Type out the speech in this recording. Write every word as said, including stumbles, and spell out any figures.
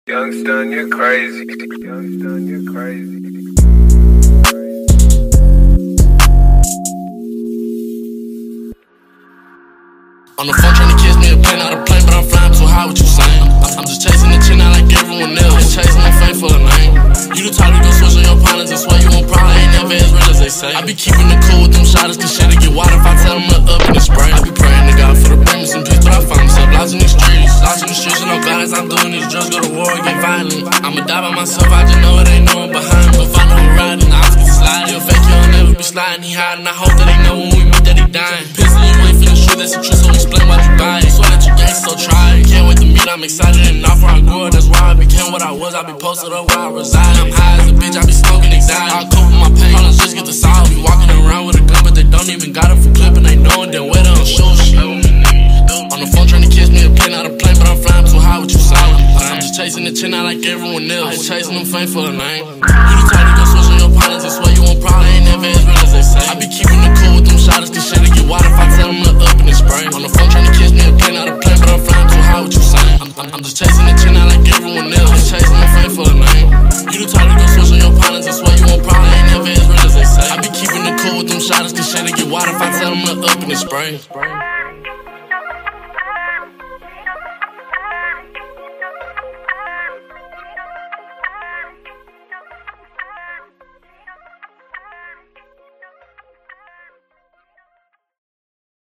Youngstun, you're crazy. Youngstun, you're crazy. On the phone trying to kiss me a plane, not a plane, but I'm flying too high, what you saying? I'm just chasing the chin out like everyone else, ain't chasing no fame for a name. You the type to go switch on your partners and swear you won't probably ain't never as real as they say. I be keeping it cool with them shotters, cause shit'll get wild if I tell them to up in the spray. I be praying to God for the brains and peace, but I find myself lost in these streets. Lost in the streets with no God as I'm doing these drugs, go to war and get violent. I'ma die by myself, I just know it ain't no one behind me. If I know I'm riding, I was get sliding. You'll fake, you'll never be sliding, he hiding. I hope that they know when we meet that he dying. Pissing, you ain't feeling sure that's the truth, so explain why you buy it. So that you gang, so try it. Can't wait to meet, I'm excited and off where I grew up. That's why I became what I was. I be posted up where I reside. I'm high as a bitch, I be smoking anxiety. I cope with my pain, all just get the solid. Be walking around with a gun, but they don't even got it for clipping. They knowin', then wait on show shit. On the phone trying to kiss me a plane, not a plane, but I'm flying too high, what you saying? I'm just chasing the chin out like everyone else, ain't chasing them fame for a name. You the type to go switch on your partners and swear you won't probably ain't never as real as they say. I be keeping it cool with them shotters, cause shit'll get wild if I tell them to up in the spray. On the phone trying to kiss me a plane, not a plane, but I'm flying too high, what you saying? I'm, I'm, I'm just chasing the chin out like everyone else, ain't chasing them fame for a name. You the type to go switch on your partners and swear you won't probably ain't never as real as they say. I be keeping it cool with them shotters, cause shit'll get wild if I tell them to up in the spray.